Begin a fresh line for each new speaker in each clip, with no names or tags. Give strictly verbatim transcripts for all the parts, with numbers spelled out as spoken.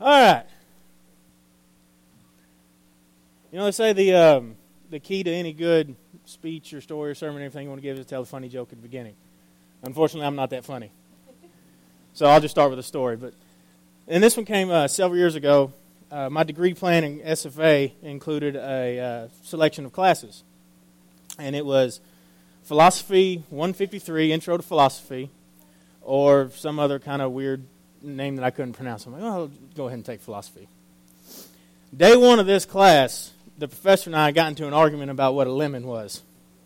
All right. You know, they say the um, the key to any good speech or story or sermon or anything you want to give is to tell a funny joke at the beginning. Unfortunately, I'm not that funny. So I'll just start with a story. But and this one came uh, several years ago. Uh, my degree plan in S F A included a uh, selection of classes. And it was Philosophy one fifty-three, Intro to Philosophy, or some other kind of weird name that I couldn't pronounce. I'm like, oh, I'll go ahead and take philosophy. Day one of this class, the professor and I got into an argument about what a lemon was.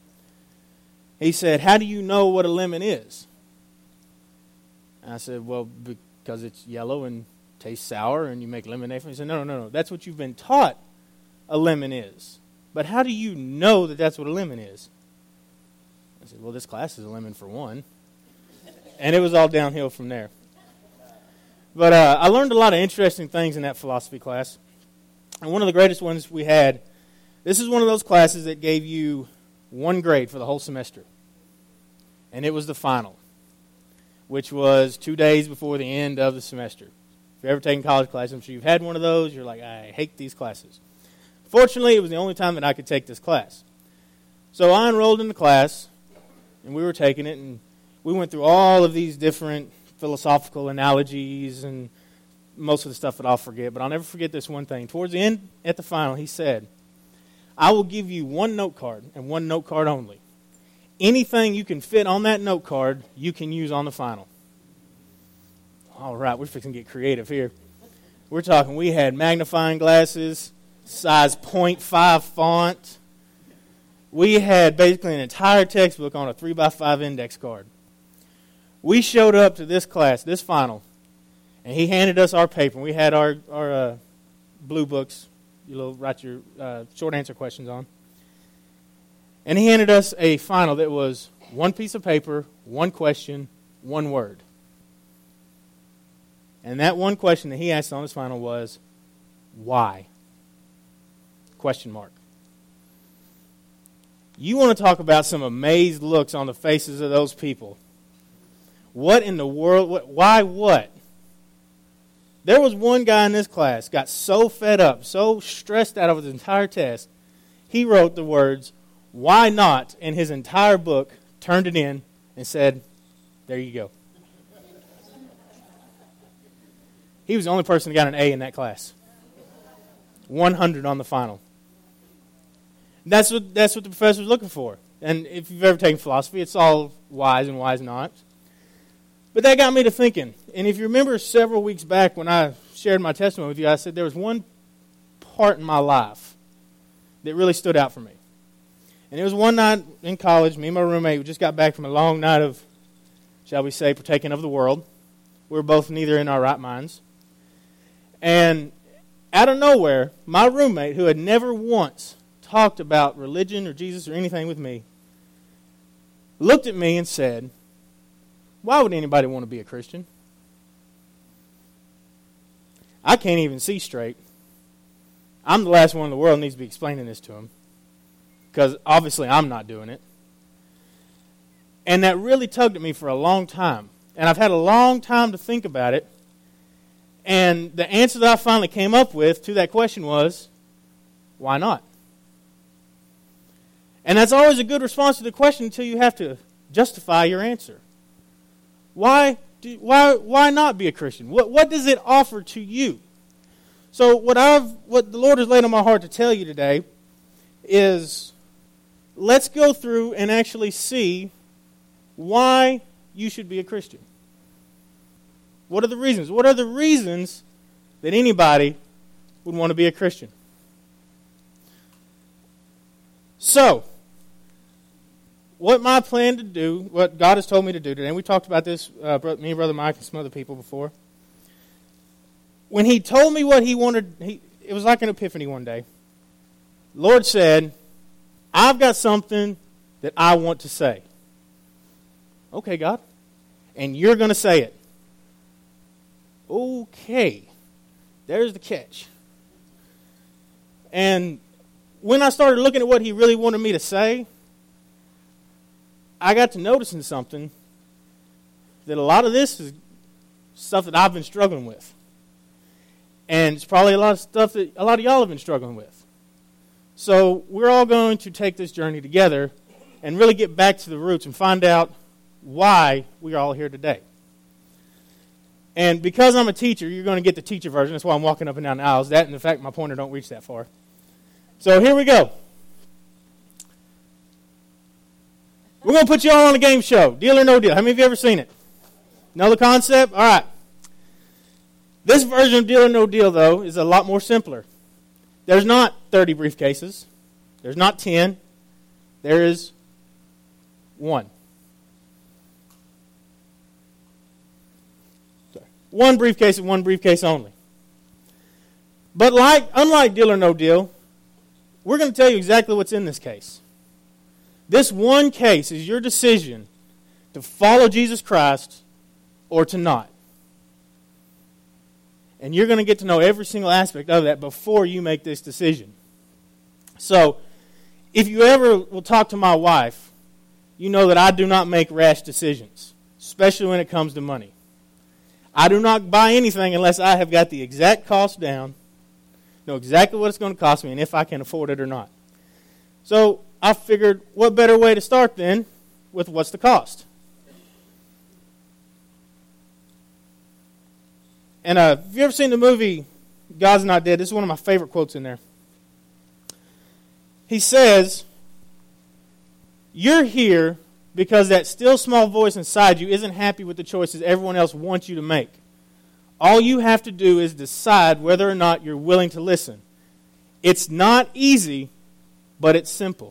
He said, how do you know what a lemon is? And I said, well, because it's yellow and tastes sour and you make lemonade from it. He said, no, no, no, no. That's what you've been taught a lemon is. But how do you know that that's what a lemon is? I said, well, this class is a lemon for one. And it was all downhill from there. But uh, I learned a lot of interesting things in that philosophy class. And one of the greatest ones we had, this is one of those classes that gave you one grade for the whole semester. And it was the final, which was two days before the end of the semester. If you've ever taken college classes, I'm sure you've had one of those. You're like, I hate these classes. Fortunately, it was the only time that I could take this class. So I enrolled in the class, and we were taking it, and we went through all of these different philosophical analogies and most of the stuff that I'll forget. But I'll never forget this one thing. Towards the end, at the final, he said, I will give you one note card and one note card only. Anything you can fit on that note card, you can use on the final. All right, we're fixing to get creative here. We're talking, we had magnifying glasses, size point five font. We had basically an entire textbook on a three by five index card. We showed up to this class, this final, and he handed us our paper. We had our, our uh, blue books, you'll write your uh, short answer questions on. And he handed us a final that was one piece of paper, one question, one word. And that one question that he asked on his final was, why? Question mark. You want to talk about some amazed looks on the faces of those people. What in the world? What, why what? There was one guy in this class got so fed up, so stressed out of his entire test, he wrote the words, why not, in his entire book, turned it in, and said, there you go. He was the only person that got an A in that class. one hundred on the final. That's what that's what the professor was looking for. And if you've ever taken philosophy, it's all whys and whys not. But that got me to thinking. And if you remember several weeks back when I shared my testimony with you, I said there was one part in my life that really stood out for me. And it was one night in college, me and my roommate, we just got back from a long night of, shall we say, partaking of the world. We were both neither in our right minds. And out of nowhere, my roommate, who had never once talked about religion or Jesus or anything with me, looked at me and said, why would anybody want to be a Christian? I can't even see straight. I'm the last one in the world that needs to be explaining this to him, because obviously I'm not doing it. And that really tugged at me for a long time. And I've had a long time to think about it. And the answer that I finally came up with to that question was, why not? And that's always a good response to the question until you have to justify your answer. Why do, why why not be a Christian? What what does it offer to you? So what I've what the Lord has laid on my heart to tell you today is, let's go through and actually see why you should be a Christian. What are the reasons? What are the reasons that anybody would want to be a Christian? So, what my plan to do, what God has told me to do today, and we talked about this, uh, me and Brother Mike and some other people before. When he told me what he wanted, he, it was like an epiphany one day. The Lord said, I've got something that I want to say. Okay, God. And you're going to say it. Okay. There's the catch. And when I started looking at what he really wanted me to say, I got to noticing something, that a lot of this is stuff that I've been struggling with. And it's probably a lot of stuff that a lot of y'all have been struggling with. So we're all going to take this journey together and really get back to the roots and find out why we are all here today. And because I'm a teacher, you're going to get the teacher version. That's why I'm walking up and down the aisles. That and the fact my pointer don't reach that far. So here we go. We're going to put you all on a game show. Deal or no deal. How many of you ever seen it? Know the concept? All right. This version of Deal or No Deal, though, is a lot more simpler. There's not thirty briefcases. There's not ten. There is one. Sorry. One briefcase and one briefcase only. But like, unlike Deal or No Deal, we're going to tell you exactly what's in this case. This one case is your decision to follow Jesus Christ or to not. And you're going to get to know every single aspect of that before you make this decision. So, if you ever will talk to my wife, you know that I do not make rash decisions, especially when it comes to money. I do not buy anything unless I have got the exact cost down, know exactly what it's going to cost me, and if I can afford it or not. So, I figured, what better way to start then with what's the cost? And uh, have you ever seen the movie God's Not Dead? This is one of my favorite quotes in there. He says, you're here because that still small voice inside you isn't happy with the choices everyone else wants you to make. All you have to do is decide whether or not you're willing to listen. It's not easy, but it's simple.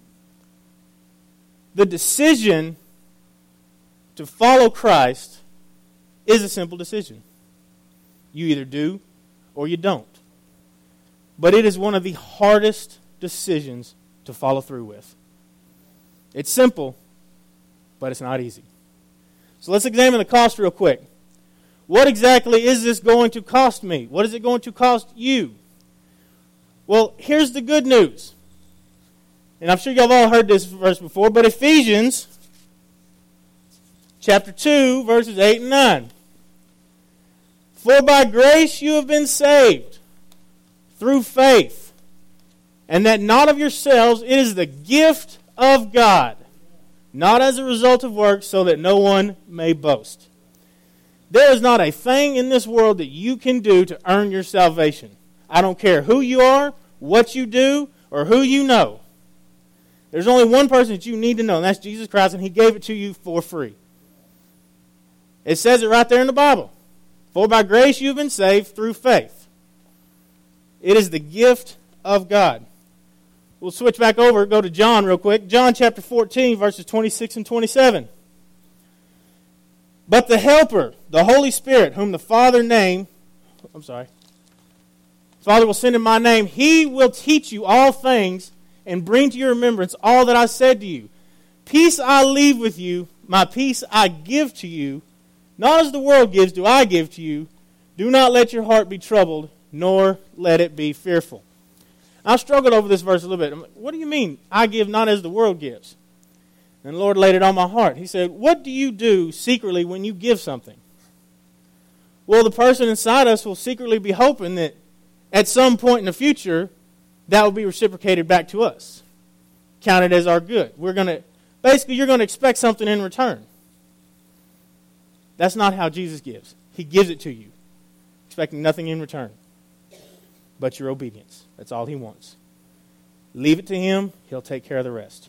The decision to follow Christ is a simple decision. You either do or you don't. But it is one of the hardest decisions to follow through with. It's simple, but it's not easy. So let's examine the cost real quick. What exactly is this going to cost me? What is it going to cost you? Well, here's the good news. And I'm sure y'all have all heard this verse before, but Ephesians chapter two, verses eight and nine. For by grace you have been saved through faith, and that not of yourselves, it is the gift of God, not as a result of works, so that no one may boast. There is not a thing in this world that you can do to earn your salvation. I don't care who you are, what you do, or who you know. There's only one person that you need to know, and that's Jesus Christ, and He gave it to you for free. It says it right there in the Bible. For by grace you have been saved through faith. It is the gift of God. We'll switch back over, go to John real quick. John chapter fourteen, verses twenty-six and twenty-seven. But the Helper, the Holy Spirit, whom the Father name, I'm sorry, Father will send in my name, He will teach you all things and bring to your remembrance all that I said to you. Peace I leave with you, my peace I give to you. Not as the world gives do I give to you. Do not let your heart be troubled, nor let it be fearful. I struggled over this verse a little bit. I'm like, what do you mean, I give not as the world gives? And the Lord laid it on my heart. He said, what do you do secretly when you give something? Well, the person inside us will secretly be hoping that at some point in the future, that will be reciprocated back to us, counted as our good. We're going to, basically, you're going to expect something in return. That's not how Jesus gives. He gives it to you, expecting nothing in return but your obedience. That's all He wants. Leave it to Him. He'll take care of the rest.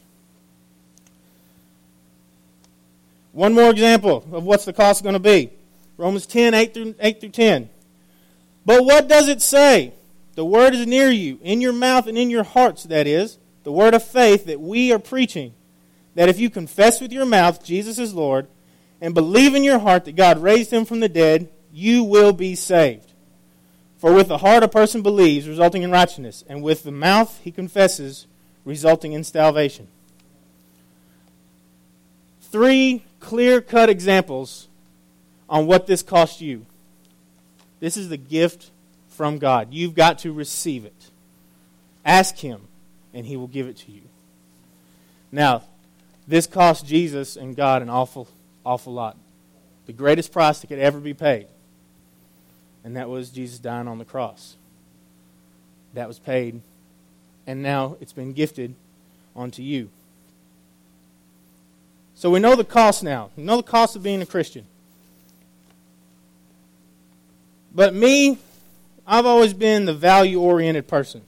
One more example of what's the cost going to be. Romans ten, eight through, eight through ten. But what does it say? The word is near you, in your mouth and in your hearts, that is, the word of faith that we are preaching, that if you confess with your mouth Jesus is Lord, and believe in your heart that God raised Him from the dead, you will be saved. For with the heart a person believes, resulting in righteousness, and with the mouth he confesses, resulting in salvation. Three clear-cut examples on what this cost you. This is the gift from God. You've got to receive it. Ask Him, and He will give it to you. Now, this cost Jesus and God an awful, awful lot. The greatest price that could ever be paid. and that was Jesus dying on the cross. That was paid, and now it's been gifted onto you. So we know the cost now. We know the cost of being a Christian. But me, I've always been the value-oriented person.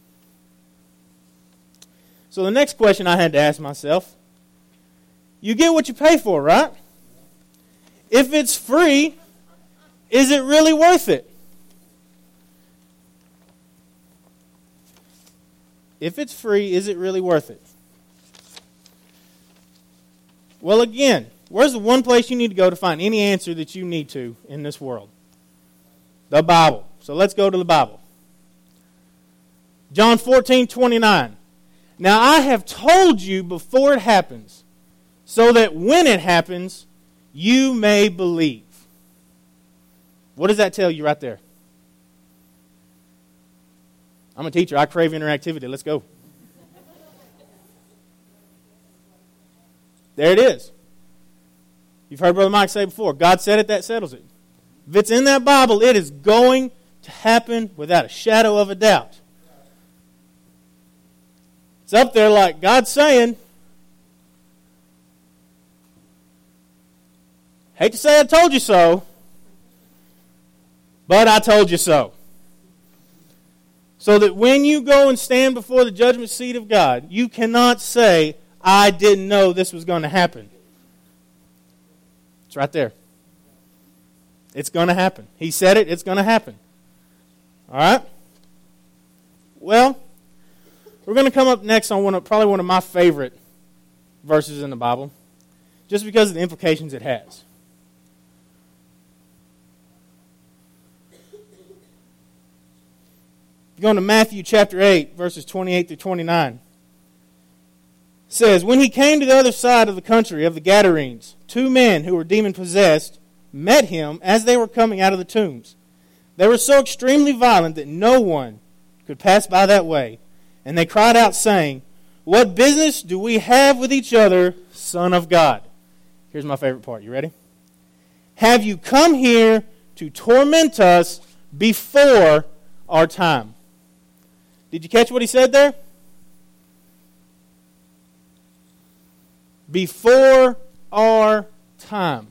So the next question I had to ask myself, you get what you pay for, right? If it's free, is it really worth it? If it's free, is it really worth it? Well, again, where's the one place you need to go to find any answer that you need to in this world? The Bible. So let's go to the Bible. John fourteen twenty-nine. Now I have told you before it happens, so that when it happens, you may believe. What does that tell you right there? I'm a teacher. I crave interactivity. Let's go. There it is. You've heard Brother Mike say before, God said it, that settles it. If it's in that Bible, it is going to happen without a shadow of a doubt. It's up there like God saying, hate to say I told you so, but I told you so. So that when you go and stand before the judgment seat of God, you cannot say, I didn't know this was going to happen. It's right there. It's going to happen. He said it, it's going to happen. All right? Well, we're going to come up next on one of, probably one of my favorite verses in the Bible, just because of the implications it has. Going to Matthew chapter eight, verses twenty-eight through twenty-nine. It says, when he came to the other side of the country of the Gadarenes, two men who were demon-possessed met him as they were coming out of the tombs. They were so extremely violent that no one could pass by that way. And they cried out, saying, what business do we have with each other, Son of God? Here's my favorite part. You ready? Have you come here to torment us before our time? Did you catch what he said there? Before our time.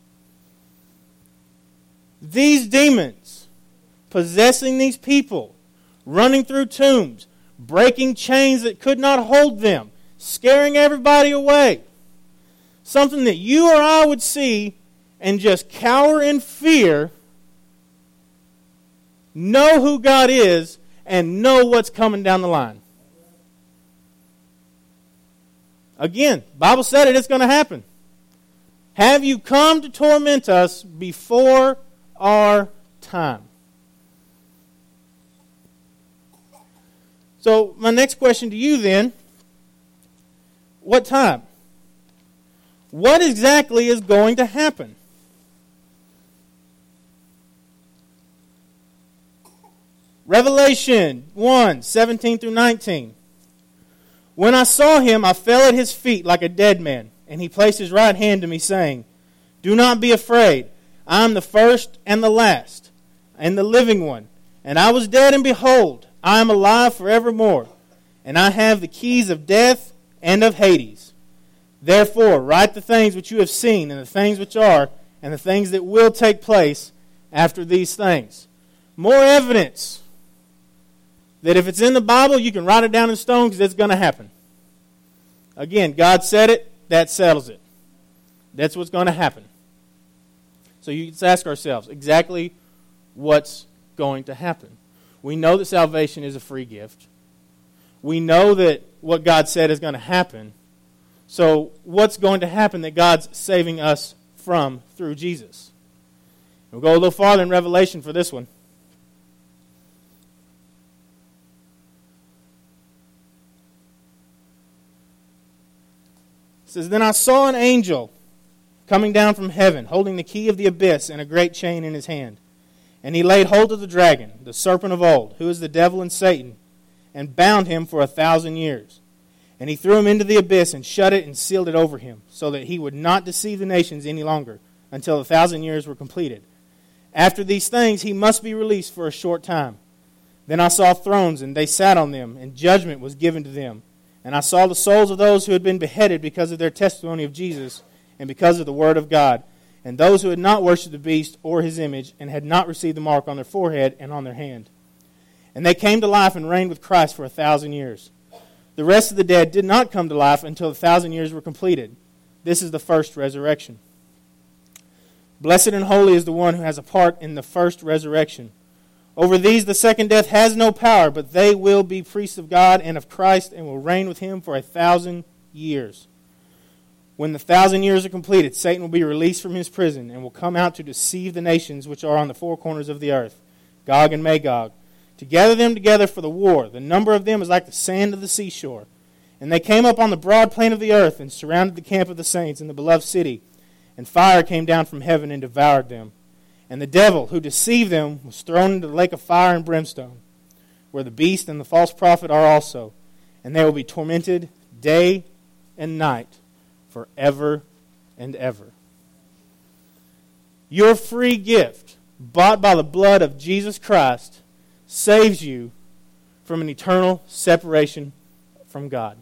These demons possessing these people, running through tombs, breaking chains that could not hold them, scaring everybody away. Something that you or I would see and just cower in fear, know who God is, and know what's coming down the line. Again, Bible said it, it's going to happen. Have you come to torment us before our time? So, my next question to you then, what time? What exactly is going to happen? Revelation one, seventeen through nineteen. When I saw him, I fell at his feet like a dead man, and he placed his right hand to me, saying, do not be afraid. I am the first and the last, and the living one. And I was dead, and behold, I am alive forevermore, and I have the keys of death and of Hades. Therefore, write the things which you have seen, and the things which are, and the things that will take place after these things. More evidence that if it's in the Bible, you can write it down in stone because it's going to happen. Again, God said it, that settles it. That's what's going to happen. So you just ask ourselves exactly what's going to happen. We know that salvation is a free gift. We know that what God said is going to happen. So what's going to happen that God's saving us from through Jesus? We'll go a little farther in Revelation for this one. It says, then I saw an angel coming down from heaven, holding the key of the abyss and a great chain in his hand. And he laid hold of the dragon, the serpent of old, who is the devil and Satan, and bound him for a thousand years. And he threw him into the abyss and shut it and sealed it over him, so that he would not deceive the nations any longer until a thousand years were completed. After these things he must be released for a short time. Then I saw thrones, and they sat on them, and judgment was given to them. And I saw the souls of those who had been beheaded because of their testimony of Jesus, and because of the word of God, and those who had not worshipped the beast or his image, and had not received the mark on their forehead and on their hand. And they came to life and reigned with Christ for a thousand years. The rest of the dead did not come to life until the thousand years were completed. This is the first resurrection. Blessed and holy is the one who has a part in the first resurrection. Over these the second death has no power, but they will be priests of God and of Christ, and will reign with him for a thousand years. When the thousand years are completed, Satan will be released from his prison, and will come out to deceive the nations which are on the four corners of the earth, Gog and Magog, to gather them together for the war. The number of them is like the sand of the seashore. And they came up on the broad plain of the earth, and surrounded the camp of the saints in the beloved city. And fire came down from heaven and devoured them. And the devil who deceived them was thrown into the lake of fire and brimstone, where the beast and the false prophet are also. And they will be tormented day and night forever and ever. Your free gift, bought by the blood of Jesus Christ, saves you from an eternal separation from God.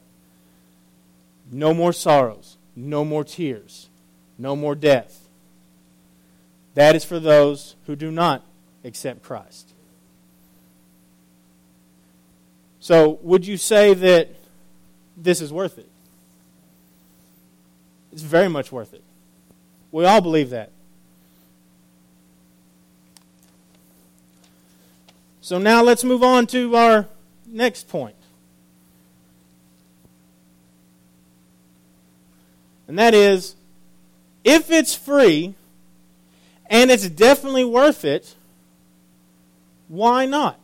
No more sorrows, no more tears, no more death. That is for those who do not accept Christ. So, would you say that this is worth it? It's very much worth it. We all believe that. So now let's move on to our next point. And that is, if it's free, and it's definitely worth it, why not?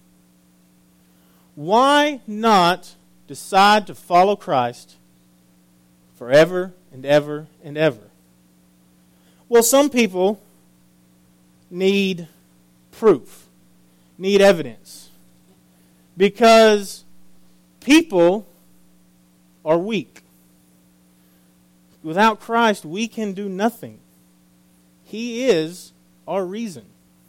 Why not decide to follow Christ forever and ever and ever? Well, some people need proof, need evidence, because people are weak. Without Christ, we can do nothing. He is our reason.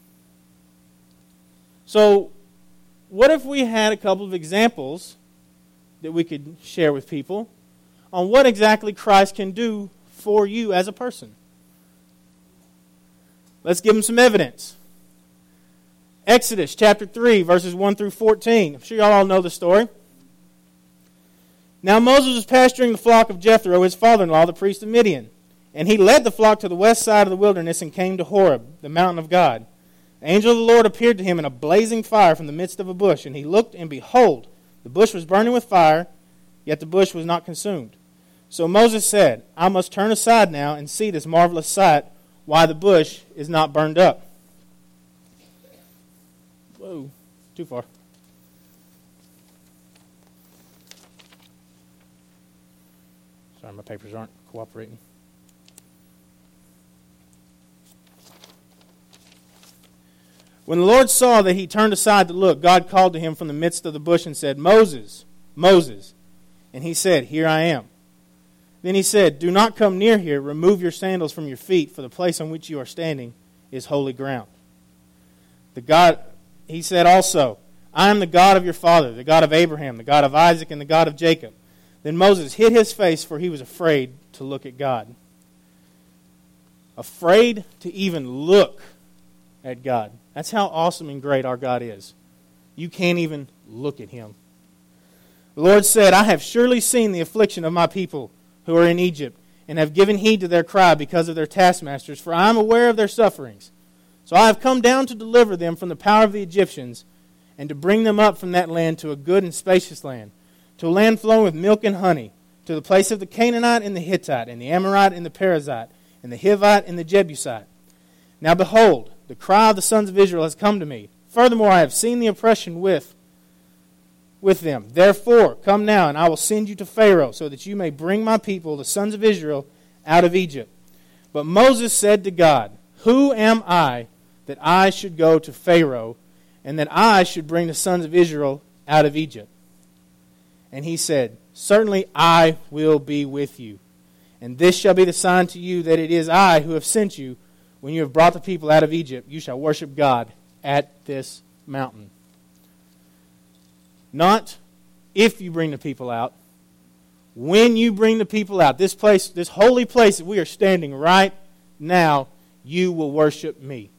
So, what if we had a couple of examples that we could share with people on what exactly Christ can do for you as a person? Let's give them some evidence. Exodus chapter three, verses one through fourteen. I'm sure y'all all know the story. Now Moses was pasturing the flock of Jethro, his father-in-law, the priest of Midian. And he led the flock to the west side of the wilderness and came to Horeb, the mountain of God. The angel of the Lord appeared to him in a blazing fire from the midst of a bush. And he looked, and behold, the bush was burning with fire, yet the bush was not consumed. So Moses said, I must turn aside now and see this marvelous sight, why the bush is not burned up. Whoa, too far. Sorry, my papers aren't cooperating. When the Lord saw that he turned aside to look, God called to him from the midst of the bush and said, Moses, Moses. And he said, Here I am. Then he said, Do not come near here. Remove your sandals from your feet, for the place on which you are standing is holy ground. The God, he said also, I am the God of your father, the God of Abraham, the God of Isaac, and the God of Jacob. Then Moses hid his face, for he was afraid to look at God. Afraid to even look at God. That's how awesome and great our God is. You can't even look at him. The Lord said, I have surely seen the affliction of my people who are in Egypt, and have given heed to their cry because of their taskmasters, for I am aware of their sufferings. So I have come down to deliver them from the power of the Egyptians, and to bring them up from that land to a good and spacious land, to a land flowing with milk and honey, to the place of the Canaanite and the Hittite, and the Amorite and the Perizzite, and the Hivite and the Jebusite. Now behold, the cry of the sons of Israel has come to me. Furthermore, I have seen the oppression with, with them. Therefore, come now, and I will send you to Pharaoh, so that you may bring my people, the sons of Israel, out of Egypt. But Moses said to God, Who am I that I should go to Pharaoh, and that I should bring the sons of Israel out of Egypt? And he said, Certainly I will be with you. And this shall be the sign to you that it is I who have sent you. when you have brought the people out of Egypt, you shall worship God at this mountain. Not if you bring the people out. When you bring the people out, this place, this holy place that we are standing right now, you will worship me.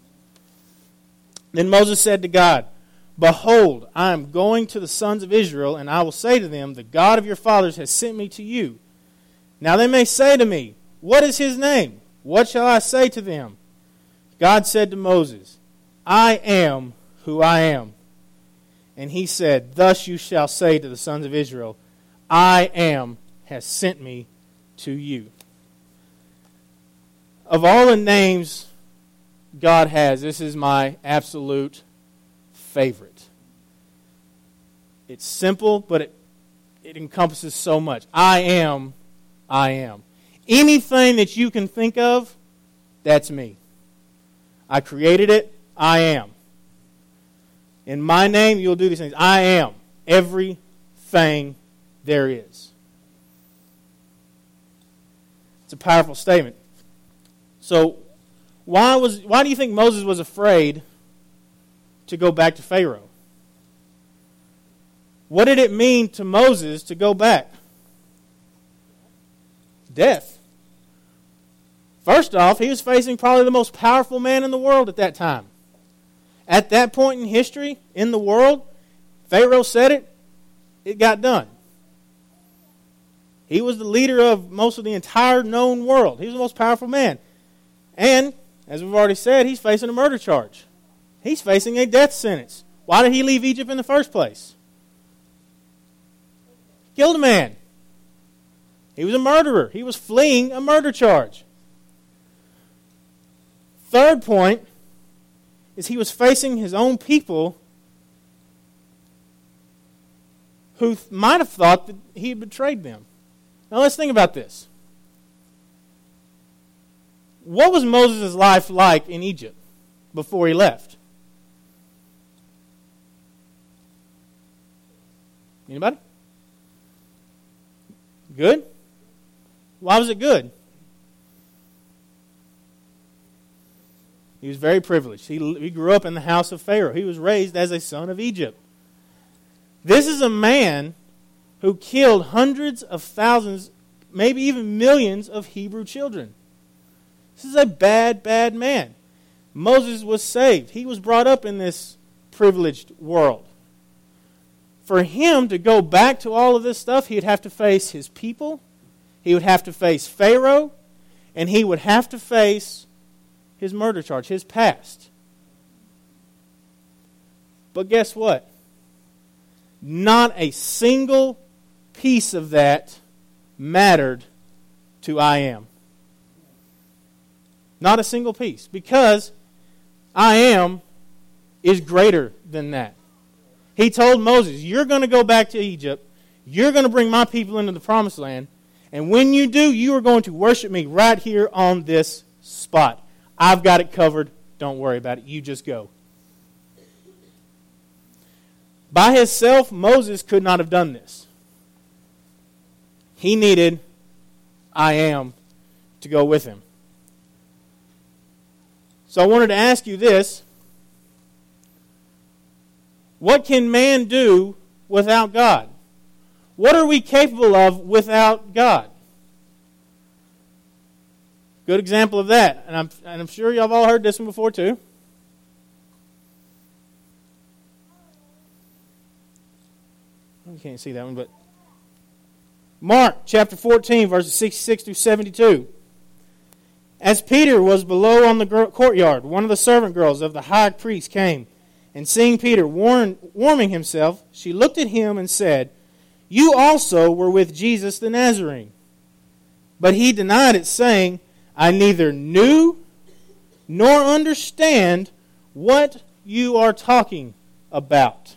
Then Moses said to God, Behold, I am going to the sons of Israel, and I will say to them, The God of your fathers has sent me to you. Now they may say to me, What is his name? What shall I say to them? God said to Moses, I am who I am. And he said, Thus you shall say to the sons of Israel, I am has sent me to you. Of all the names God has, this is my absolute favorite. It's simple, but it, it encompasses so much. I am, I am. Anything that you can think of, that's me. I created it, I am. In my name, you'll do these things. I am everything there is. It's a powerful statement. So, why was why do you think Moses was afraid to go back to Pharaoh? What did it mean to Moses to go back? Death. First off, he was facing probably the most powerful man in the world at that time. At that point in history, in the world, Pharaoh said it, it got done. He was the leader of most of the entire known world. He was the most powerful man. And, as we've already said, he's facing a murder charge. He's facing a death sentence. Why did he leave Egypt in the first place? Killed a man. He was a murderer. He was fleeing a murder charge. Third point is he was facing his own people who might have thought that he had betrayed them. Now let's think about this. What was Moses' life like in Egypt before he left? Anybody? Good? Why was it good? He was very privileged. He, he grew up in the house of Pharaoh. He was raised as a son of Egypt. This is a man who killed hundreds of thousands, maybe even millions of Hebrew children. This is a bad, bad man. Moses was saved. He was brought up in this privileged world. For him to go back to all of this stuff, he'd have to face his people, he would have to face Pharaoh, and he would have to face his murder charge, his past. But guess what? Not a single piece of that mattered to I am. Not a single piece. Because I am is greater than that. He told Moses, you're going to go back to Egypt. You're going to bring my people into the promised land. And when you do, you are going to worship me right here on this spot. I've got it covered. Don't worry about it. You just go. By himself, Moses could not have done this. He needed I am to go with him. So I wanted to ask you this. What can man do without God? What are we capable of without God? Good example of that. And I'm, and I'm sure y'all have all heard this one before too. You can't see that one, but Mark chapter fourteen, verses sixty-six through seventy-two. As Peter was below on the courtyard, one of the servant girls of the high priest came, and seeing Peter warm, warming himself, she looked at him and said, You also were with Jesus the Nazarene. But he denied it, saying, I neither knew nor understand what you are talking about.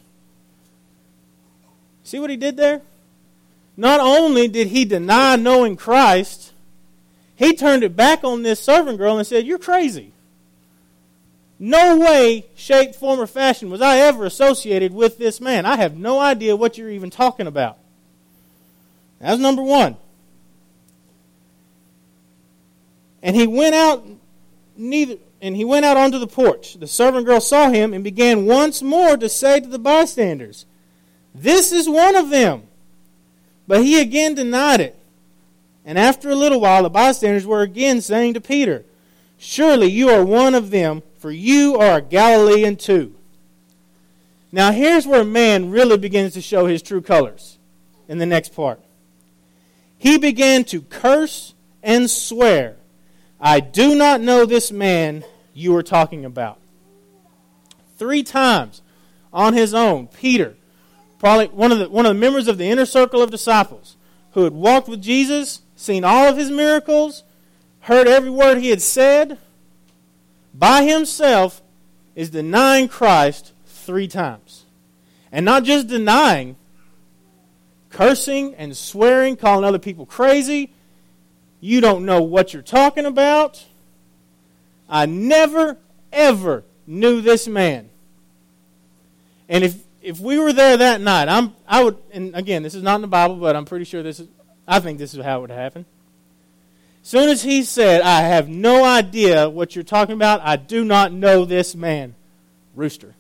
See what he did there? Not only did he deny knowing Christ, he turned it back on this servant girl and said, You're crazy. No way, shape, form, or fashion was I ever associated with this man. I have no idea what you're even talking about. That's number one. And he went out neither and he went out onto the porch. The servant girl saw him and began once more to say to the bystanders, "This is one of them." But he again denied it. And after a little while, the bystanders were again saying to Peter, "Surely you are one of them, for you are a Galilean too." Now here's where a man really begins to show his true colors in the next part. He began to curse and swear, "I do not know this man you are talking about." Three times on his own, Peter, probably one of the one of the members of the inner circle of disciples who had walked with Jesus, seen all of his miracles, heard every word he had said, by himself is denying Christ three times. And not just denying, cursing and swearing, calling other people crazy. You don't know what you're talking about. I never, ever knew this man. And if if we were there that night, I'm I would, and again, this is not in the Bible, but I'm pretty sure this is, I think this is how it would happen. As soon as he said, "I have no idea what you're talking about, I do not know this man," rooster.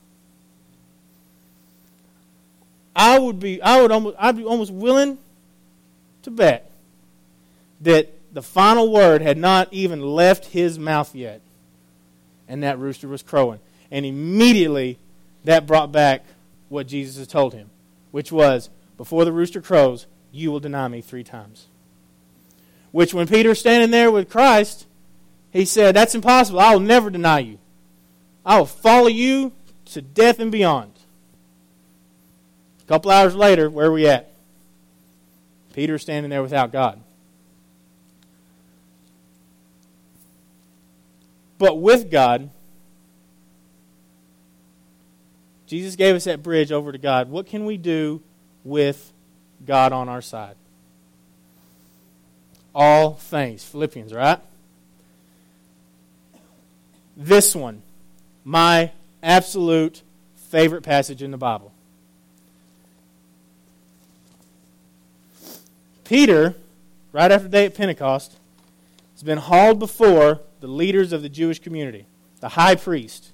I would be, I would almost, I'd be almost willing to bet that the final word had not even left his mouth yet, and that rooster was crowing. And immediately that brought back what Jesus had told him, which was, "Before the rooster crows, you will deny me three times." Which when Peter's standing there with Christ, he said, "That's impossible. I will never deny you. I will follow you to death and beyond." A couple hours later, where are we at? Peter's standing there without God. But with God, Jesus gave us that bridge over to God. What can we do with God on our side? All things. Philippians, right? This one, my absolute favorite passage in the Bible. Peter, right after the day at Pentecost, has been hauled before the leaders of the Jewish community, the high priest.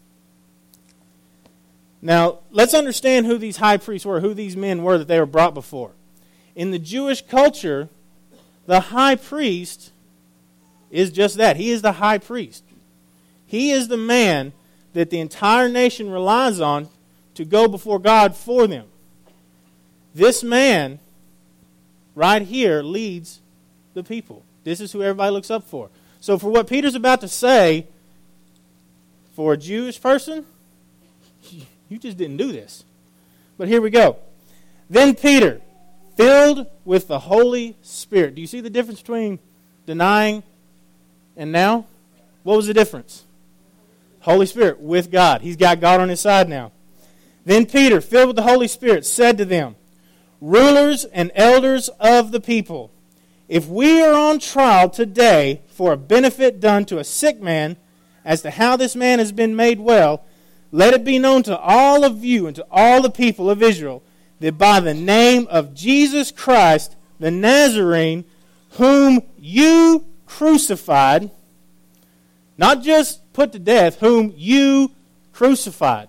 Now, let's understand who these high priests were, who these men were that they were brought before. In the Jewish culture, the high priest is just that. He is the high priest. He is the man that the entire nation relies on to go before God for them. This man right here leads the people. This is who everybody looks up for. So for what Peter's about to say, for a Jewish person, you just didn't do this. But here we go. Then Peter, filled with the Holy Spirit. Do you see the difference between denying and now? What was the difference? Holy Spirit with God. He's got God on his side now. Then Peter, filled with the Holy Spirit, said to them, "Rulers and elders of the people, if we are on trial today for a benefit done to a sick man as to how this man has been made well, let it be known to all of you and to all the people of Israel that by the name of Jesus Christ, the Nazarene, whom you crucified," not just put to death, whom you crucified,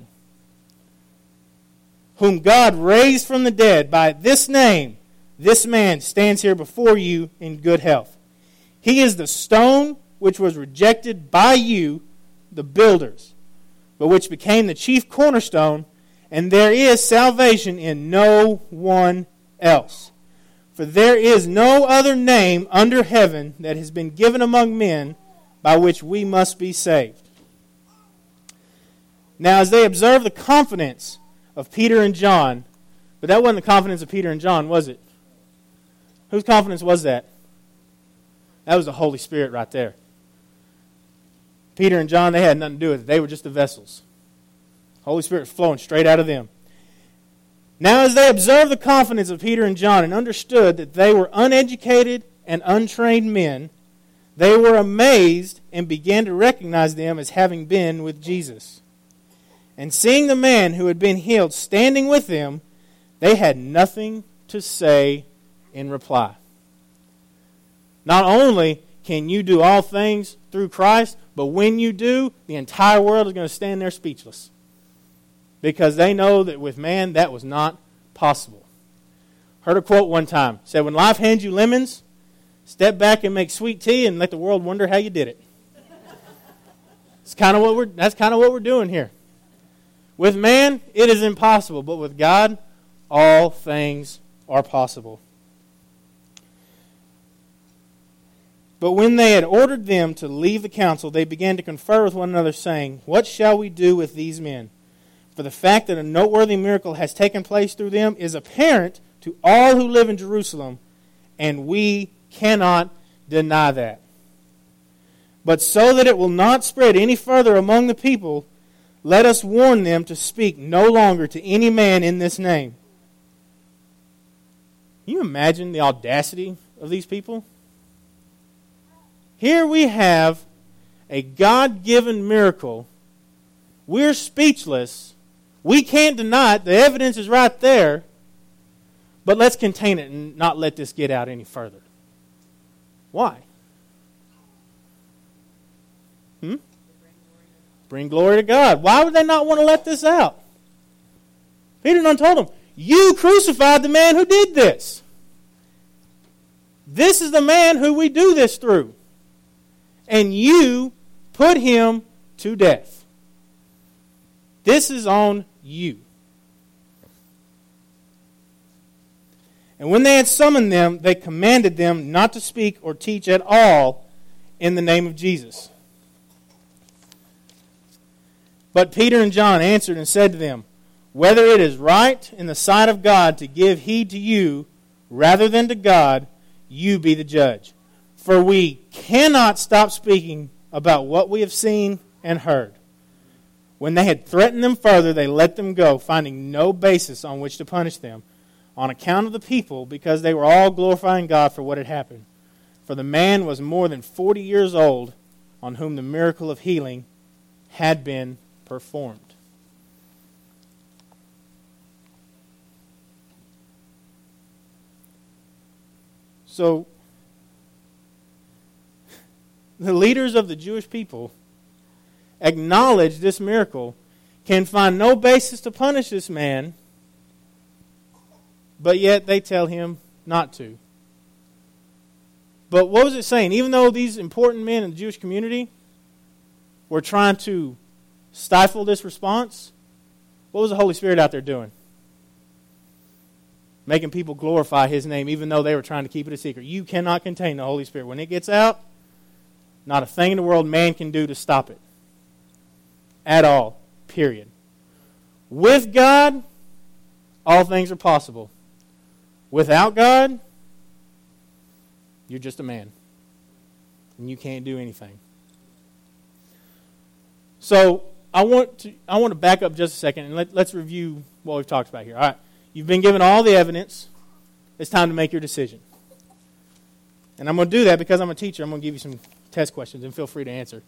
whom God raised from the dead, by this name, this man stands here before you in good health. He is the stone which was rejected by you, the builders, but which became the chief cornerstone, and there is salvation in no one else. For there is no other name under heaven that has been given among men by which we must be saved. Now, as they observed the confidence of Peter and John, but that wasn't the confidence of Peter and John, was it? Whose confidence was that? That was the Holy Spirit right there. Peter and John, they had nothing to do with it. They were just the vessels. Holy Spirit flowing straight out of them. Now as they observed the confidence of Peter and John and understood that they were uneducated and untrained men, they were amazed and began to recognize them as having been with Jesus. And seeing the man who had been healed standing with them, they had nothing to say in reply. Not only can you do all things through Christ, But when you do, the entire world is going to stand there speechless. Because they know that with man, that was not possible. Heard a quote one time. Said, when life hands you lemons, step back and make sweet tea and let the world wonder how you did it. It's kind of what we're, that's kind of what we're doing here. With man, it is impossible. But with God, all things are possible. But when they had ordered them to leave the council, they began to confer with one another, saying, what shall we do with these men? For the fact that a noteworthy miracle has taken place through them is apparent to all who live in Jerusalem, and we cannot deny that. But so that it will not spread any further among the people, let us warn them to speak no longer to any man in this name. Can you imagine the audacity of these people? Here we have a God-given miracle. We're speechless. We can't deny it. The evidence is right there. But let's contain it and not let this get out any further. Why? Hmm? Bring glory to God. Why would they not want to let this out? Peter done told them, you crucified the man who did this. This is the man who we do this through. And you put him to death. This is on you. And when they had summoned them, they commanded them not to speak or teach at all in the name of Jesus. But Peter and John answered and said to them, whether it is right in the sight of God to give heed to you rather than to God, you be the judge. For we cannot stop speaking about what we have seen and heard. When they had threatened them further, they let them go, finding no basis on which to punish them, on account of the people, because they were all glorifying God for what had happened. For the man was more than forty years old, on whom the miracle of healing had been performed. So, the leaders of the Jewish people acknowledge this miracle, can find no basis to punish this man, but yet they tell him not to. But what was it saying? Even though these important men in the Jewish community were trying to stifle this response, what was the Holy Spirit out there doing? Making people glorify His name, even though they were trying to keep it a secret. You cannot contain the Holy Spirit. When it gets out, not a thing in the world man can do to stop it. At all. Period. With God, all things are possible. Without God, you're just a man. And you can't do anything. So, I want to I want to back up just a second and let, let's review what we've talked about here. All right. You've been given all the evidence. It's time to make your decision. And I'm going to do that because I'm a teacher. I'm going to give you some test questions and feel free to answer.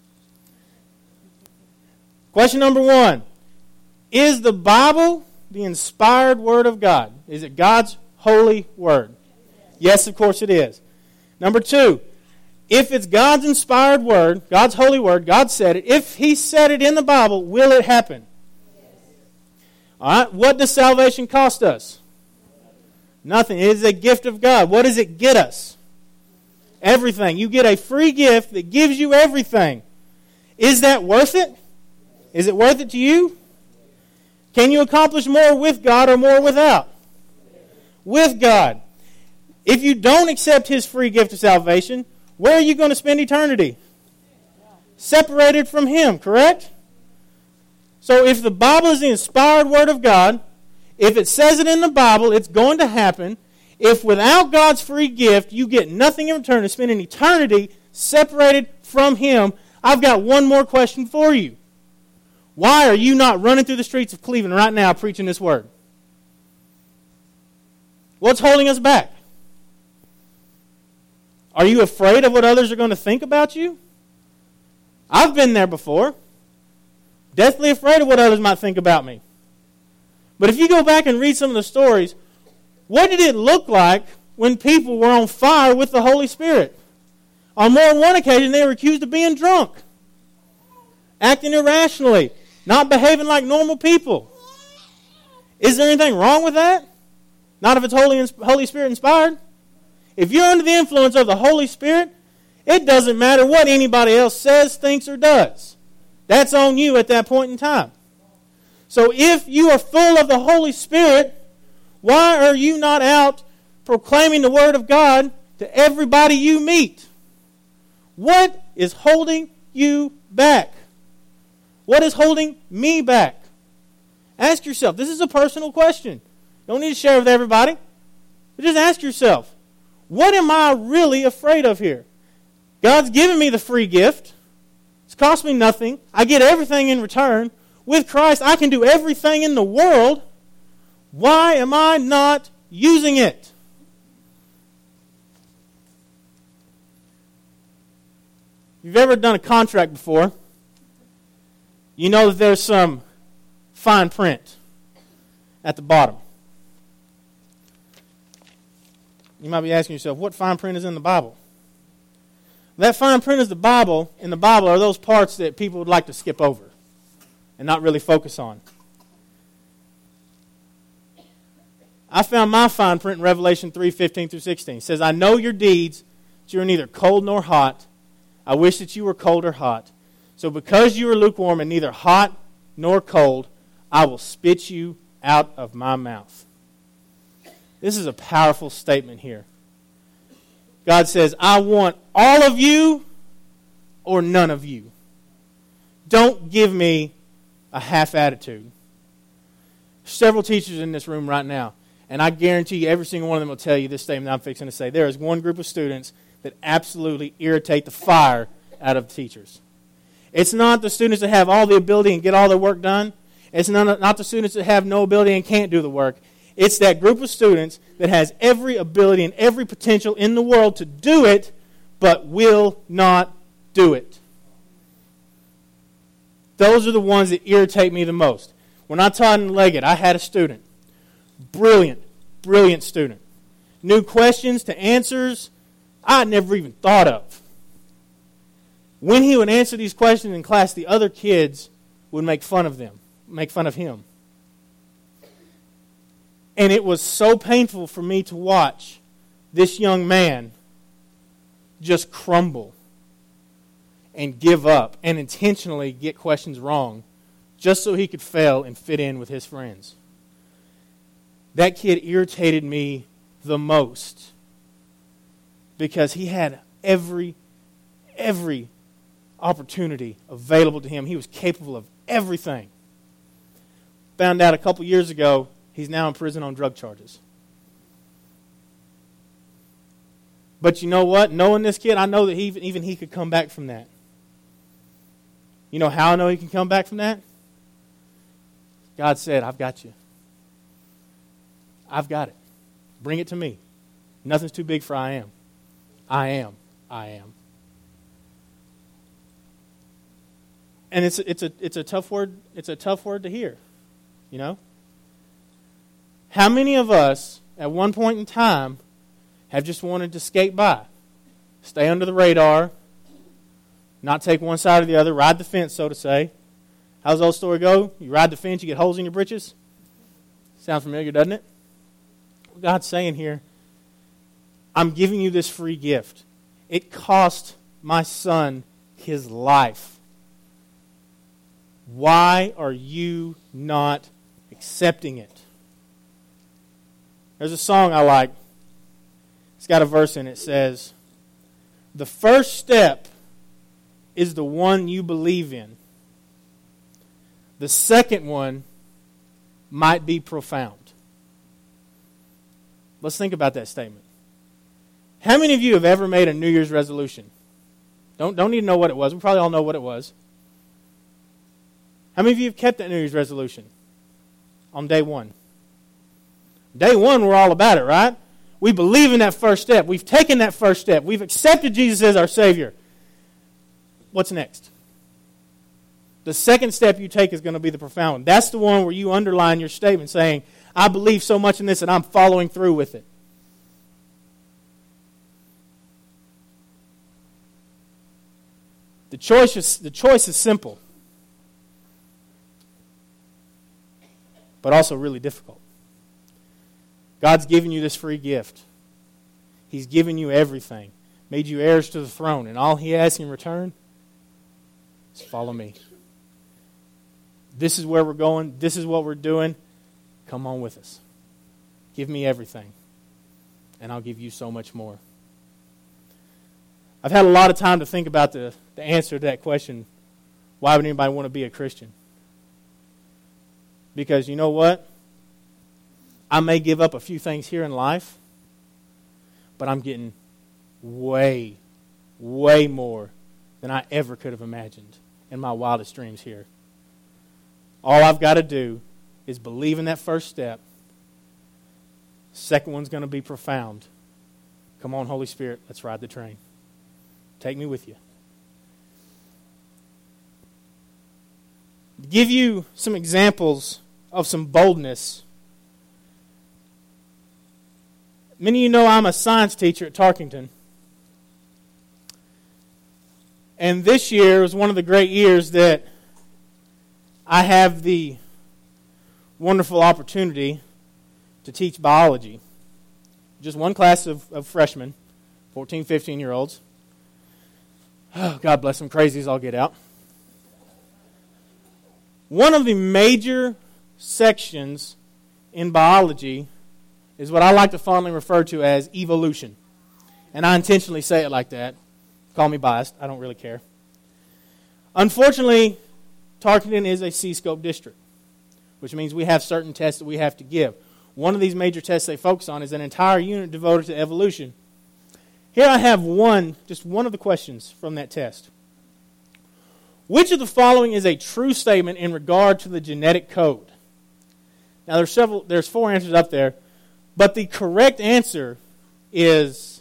Question number one. Is the Bible the inspired Word of God? Is it God's holy Word? Yes, of course it is. Number two. If it's God's inspired Word, God's holy Word, God said it, if He said it in the Bible, will it happen? All right. What does salvation cost us? Nothing. It is a gift of God. What does it get us? Everything. You get a free gift that gives you everything. Is that worth it? Is it worth it to you? Can you accomplish more with God or more without? With God. If you don't accept His free gift of salvation, where are you going to spend eternity? Separated from Him, correct? So if the Bible is the inspired Word of God, if it says it in the Bible, it's going to happen. If without God's free gift, you get nothing in return to spend an eternity separated from Him, I've got one more question for you. Why are you not running through the streets of Cleveland right now preaching this Word? What's holding us back? Are you afraid of what others are going to think about you? I've been there before. Deathly afraid of what others might think about me. But if you go back and read some of the stories, what did it look like when people were on fire with the Holy Spirit? On more than one occasion, they were accused of being drunk. acting irrationally, not behaving like normal people. Is there anything wrong with that? Not if it's Holy, Holy Spirit inspired. If you're under the influence of the Holy Spirit, it doesn't matter what anybody else says, thinks, or does. That's on you at that point in time. So if you are full of the Holy Spirit, why are you not out proclaiming the Word of God to everybody you meet? What is holding you back? What is holding me back? Ask yourself. This is a personal question. You don't need to share it with everybody. But just ask yourself, what am I really afraid of here? God's given me the free gift. It's cost me nothing. I get everything in return. With Christ, I can do everything in the world. Why am I not using it? If you've ever done a contract before, you know that there's some fine print at the bottom. You might be asking yourself, what fine print is in the Bible? That fine print is the Bible. In the Bible are those parts that people would like to skip over and not really focus on. I found my fine print in Revelation three fifteen through sixteen. It says, I know your deeds, that you are neither cold nor hot. I wish that you were cold or hot. So because you are lukewarm and neither hot nor cold, I will spit you out of my mouth. This is a powerful statement here. God says, I want all of you or none of you. Don't give me a half attitude. Several teachers in this room right now, and I guarantee you every single one of them will tell you this statement I'm fixing to say. There is one group of students that absolutely irritate the fire out of teachers. It's not the students that have all the ability and get all their work done. It's not, not the students that have no ability and can't do the work. It's that group of students that has every ability and every potential in the world to do it, but will not do it. Those are the ones that irritate me the most. When I taught in Leggett, I had a student. Brilliant, brilliant student. Knew questions to answers I had never even thought of. When he would answer these questions in class, the other kids would make fun of them, make fun of him. And it was so painful for me to watch this young man just crumble and give up and intentionally get questions wrong just so he could fail and fit in with his friends. That kid irritated me the most because he had every, every opportunity available to him. He was capable of everything. Found out a couple years ago, he's now in prison on drug charges. But you know what? Knowing this kid, I know that he, even he could come back from that. You know how I know he can come back from that? God said, I've got you. I've got it. Bring it to me. Nothing's too big for I am. I am. I am. And it's it's a it's a tough word. It's a tough word to hear. You know? How many of us at one point in time have just wanted to skate by, stay under the radar, not take one side or the other, ride the fence, so to say? How's the old story go? You ride the fence, you get holes in your britches? Sound familiar, doesn't it? What God's saying here, I'm giving you this free gift. It cost my son his life. Why are you not accepting it? There's a song I like. It's got a verse in it. It says, the first step is the one you believe in. The second one might be profound. Let's think about that statement. How many of you have ever made a New Year's resolution? Don't, don't need to know what it was. We probably all know what it was. How many of you have kept that New Year's resolution on day one? Day one, we're all about it, right? We believe in that first step. We've taken that first step. We've accepted Jesus as our Savior. What's next? The second step you take is going to be the profound one. That's the one where you underline your statement saying, I believe so much in this and I'm following through with it. The choice is, the choice is simple. but also really difficult. God's given you this free gift. He's given you everything, made you heirs to the throne, and all He asks in return is follow me. This is where we're going. This is what we're doing. Come on with us. Give me everything, and I'll give you so much more. I've had a lot of time to think about the, the answer to that question, why would anybody want to be a Christian? Because you know what? I may give up a few things here in life, but I'm getting way, way more than I ever could have imagined in my wildest dreams here. All I've got to do is believe in that first step. Second one's going to be profound. Come on, Holy Spirit, let's ride the train. Take me with you. Give you some examples of some boldness. Many of you know I'm a science teacher at Tarkington. And this year was one of the great years that I have the wonderful opportunity to teach biology. Just one class of, of freshmen, fourteen, fifteen-year-olds. Oh, God bless them, crazy as I'll get out. One of the major sections in biology is what I like to fondly refer to as evolution. And I intentionally say it like that. Call me biased. I don't really care. Unfortunately, Tarkington is a C-scope district, which means we have certain tests that we have to give. One of these major tests they focus on is an entire unit devoted to evolution. Here I have one, just one of the questions from that test. Which of the following is a true statement in regard to the genetic code? Now there's several, there's four answers up there, but the correct answer is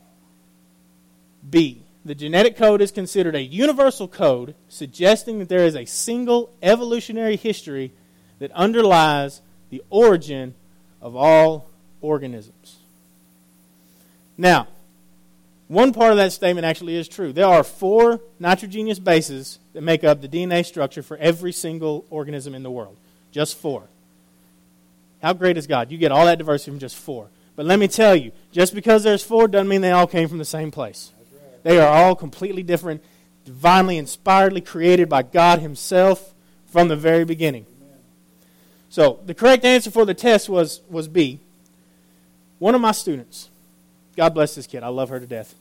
B. The genetic code is considered a universal code, suggesting that there is a single evolutionary history that underlies the origin of all organisms. Now, one part of that statement actually is true. There are four nitrogenous bases that make up the D N A structure for every single organism in the world. Just four. How great is God? You get all that diversity from just four. But let me tell you, just because there's four doesn't mean they all came from the same place. Right. They are all completely different, divinely inspiredly created by God Himself from the very beginning. Amen. So the correct answer for the test was, was B. One of my students, God bless this kid, I love her to death.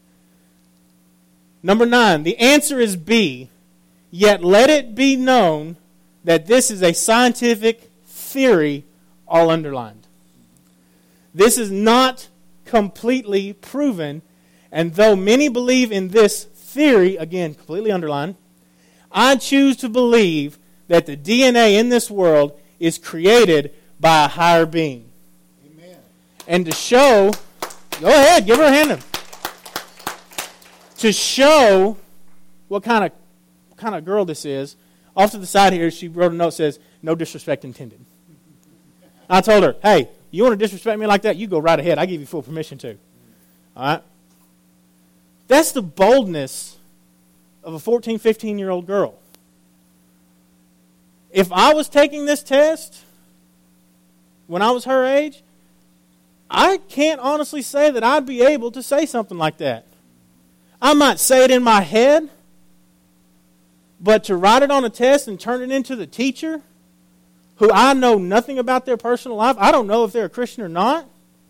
Number nine, the answer is B, yet let it be known that this is a scientific theory all underlined. This is not completely proven, and though many believe in this theory, again, completely underlined, I choose to believe that the D N A in this world is created by a higher being. Amen. And to show, go ahead, give her a hand up. To show what kind of what kind of girl this is, off to the side here, she wrote a note that says, no disrespect intended. I told her, hey, you want to disrespect me like that? You go right ahead. I give you full permission to. All right? That's the boldness of a fourteen, fifteen-year-old girl. If I was taking this test when I was her age, I can't honestly say that I'd be able to say something like that. I might say it in my head, but to write it on a test and turn it into the teacher, who I know nothing about their personal life, I don't know if they're a Christian or not.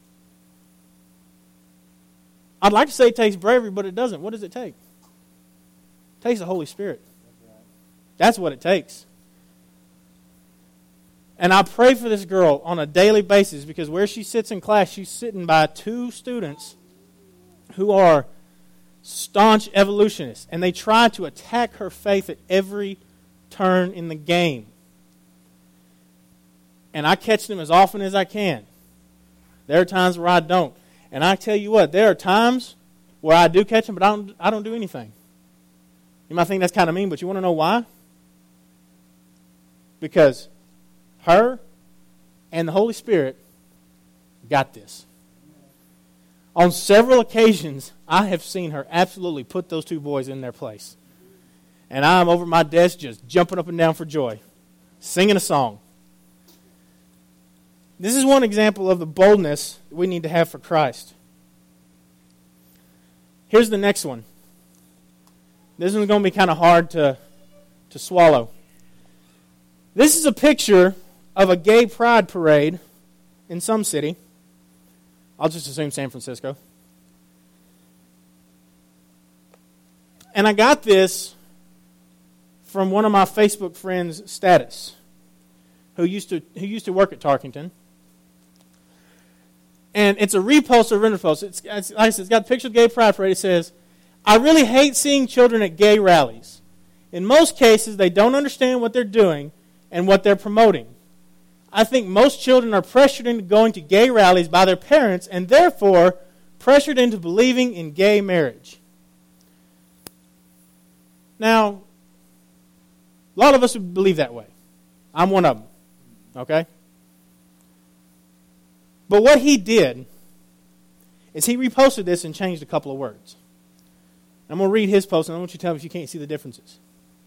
I'd like to say it takes bravery, but it doesn't. What does it take? It takes the Holy Spirit. That's what it takes. And I pray for this girl on a daily basis because where she sits in class, she's sitting by two students who are staunch evolutionists. And they try to attack her faith at every turn in the game. And I catch them as often as I can. There are times where I don't. And I tell you what, there are times where I do catch them, but I don't, I don't do anything. You might think that's kind of mean, but you want to know why? Because her and the Holy Spirit got this. On several occasions, I have seen her absolutely put those two boys in their place. And I'm over my desk just jumping up and down for joy, singing a song. This is one example of the boldness we need to have for Christ. Here's the next one. This one's going to be kind of hard to, to swallow. This is a picture of a gay pride parade in some city. I'll just assume San Francisco. And I got this from one of my Facebook friends' status, who used to who used to work at Tarkington. And it's a repost or render post. It's, it's, like I said, it's got a picture of the gay pride parade. It says, "I really hate seeing children at gay rallies. In most cases, they don't understand what they're doing and what they're promoting. I think most children are pressured into going to gay rallies by their parents and therefore pressured into believing in gay marriage." Now, a lot of us would believe that way. I'm one of them. Okay? But what he did is he reposted this and changed a couple of words. I'm going to read his post, and I want you to tell me if you can't see the differences.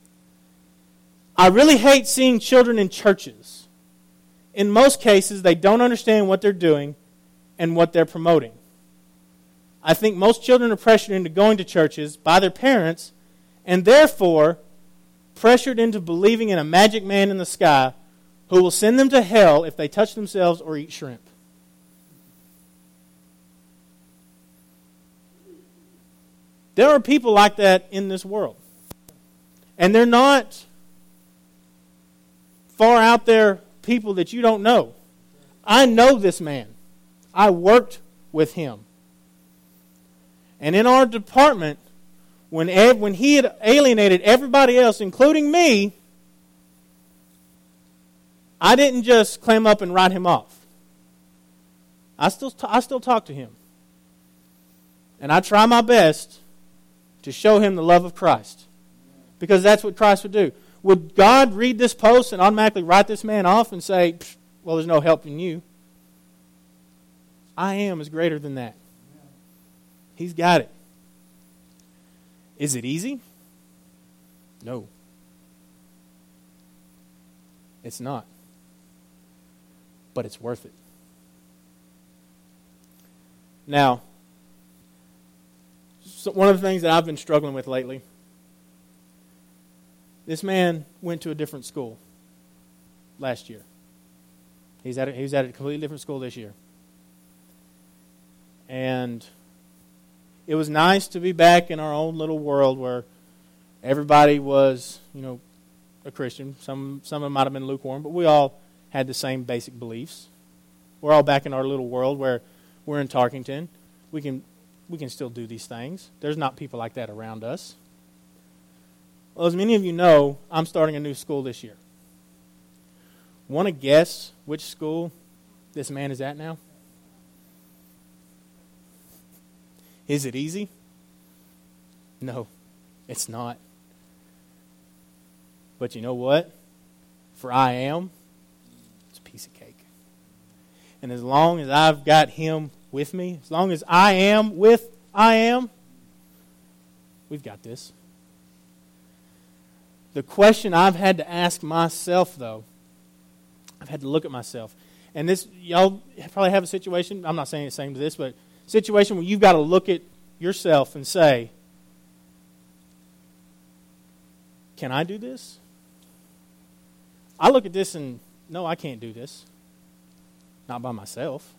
"I really hate seeing children in churches. In most cases, they don't understand what they're doing and what they're promoting. I think most children are pressured into going to churches by their parents and therefore pressured into believing in a magic man in the sky who will send them to hell if they touch themselves or eat shrimp." There are people like that in this world. And they're not far out there people that you don't know. I know this man. I worked with him. And in our department, when ev- when he had alienated everybody else, including me, I didn't just clam up and write him off. I still t- I still talk to him. And I try my best to show him the love of Christ. Because that's what Christ would do. Would God read this post and automatically write this man off and say, "Well, there's no help in you"? I am is greater than that. He's got it. Is it easy? No. It's not. But it's worth it. Now, so one of the things that I've been struggling with lately, this man went to a different school last year. He's at a, he was at a completely different school this year. And it was nice to be back in our own little world where everybody was, you know, a Christian. Some some of them might have been lukewarm, but we all had the same basic beliefs. We're all back in our little world where we're in Tarkington. We can we can still do these things. There's not people like that around us. Well, as many of you know, I'm starting a new school this year. Want to guess which school this man is at now? Is it easy? No, it's not. But you know what? For I am, it's a piece of cake. And as long as I've got him with me, as long as I am with I am, we've got this. The question I've had to ask myself, though, I've had to look at myself. And this, y'all probably have a situation, I'm not saying the same to this, but a situation where you've got to look at yourself and say, can I do this? I look at this and, no, I can't do this. Not by myself.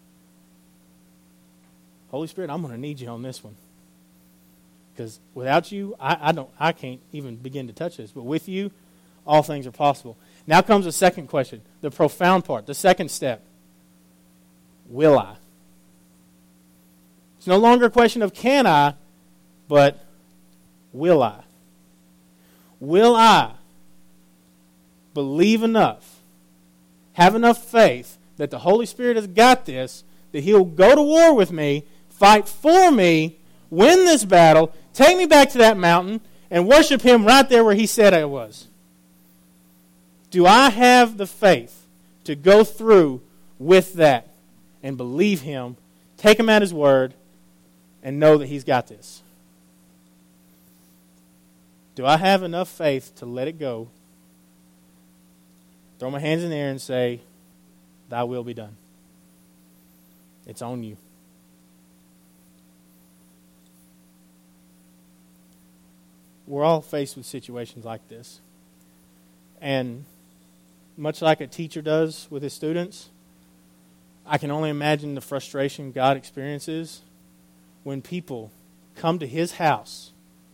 Holy Spirit, I'm going to need you on this one. Because without you, I, I don't, I can't even begin to touch this. But with you, all things are possible. Now comes the second question, the profound part, the second step. Will I? It's no longer a question of can I, but will I? Will I believe enough, have enough faith that the Holy Spirit has got this, that He'll go to war with me, fight for me, win this battle, take me back to that mountain, and worship Him right there where He said I was? Do I have the faith to go through with that and believe Him, take Him at His word, and know that He's got this? Do I have enough faith to let it go, throw my hands in the air and say, thy will be done. It's on you. We're all faced with situations like this. And much like a teacher does with his students, I can only imagine the frustration God experiences when people come to his house,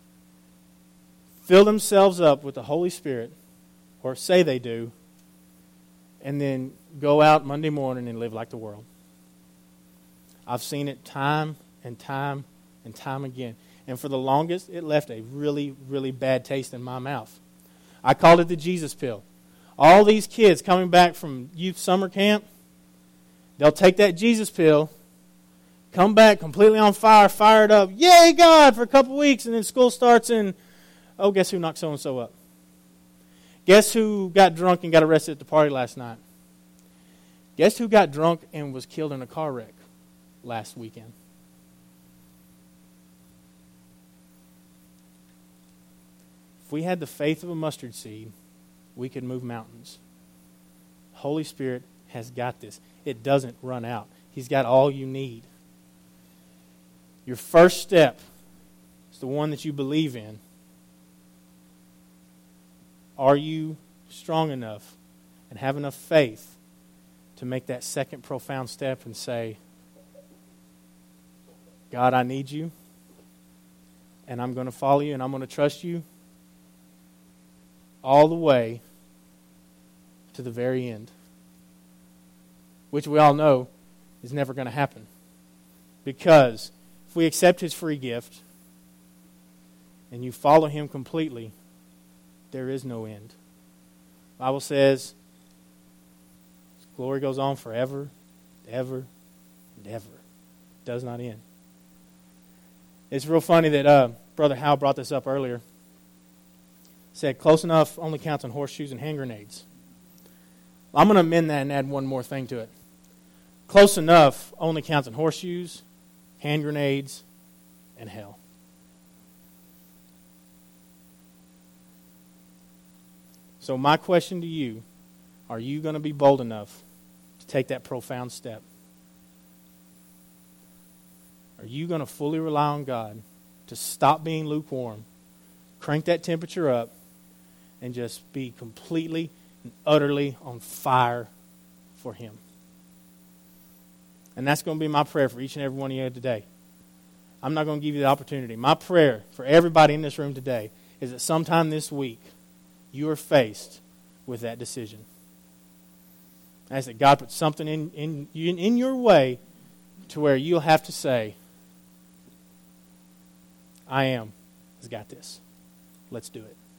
fill themselves up with the Holy Spirit, or say they do, and then go out Monday morning and live like the world. I've seen it time and time and time again. And for the longest, it left a really, really bad taste in my mouth. I called it the Jesus pill. All these kids coming back from youth summer camp, they'll take that Jesus pill, come back completely on fire, fired up, yay God, for a couple weeks, and then school starts and, oh, guess who knocked so-and-so up? Guess who got drunk and got arrested at the party last night? Guess who got drunk and was killed in a car wreck last weekend? If we had the faith of a mustard seed, we could move mountains. Holy Spirit has got this. It doesn't run out. He's got all you need. Your first step is the one that you believe in. Are you strong enough and have enough faith to make that second profound step and say, God, I need you, and I'm going to follow you, and I'm going to trust you all the way to the very end, which we all know is never going to happen. Because if we accept his free gift and you follow him completely, there is no end. The Bible says his glory goes on forever, ever, and ever. It does not end. It's real funny that uh, Brother Hal brought this up earlier. Said close enough only counts on horseshoes and hand grenades. I'm going to amend that and add one more thing to it. Close enough only counts on horseshoes, hand grenades, and hell. So my question to you, are you going to be bold enough to take that profound step? Are you going to fully rely on God to stop being lukewarm, crank that temperature up, and just be completely and utterly on fire for him? And that's going to be my prayer for each and every one of you today. I'm not going to give you the opportunity. My prayer for everybody in this room today is that sometime this week you are faced with that decision. I ask that God put something in, in, in, in your way to where you'll have to say, I am has got this. Let's do it.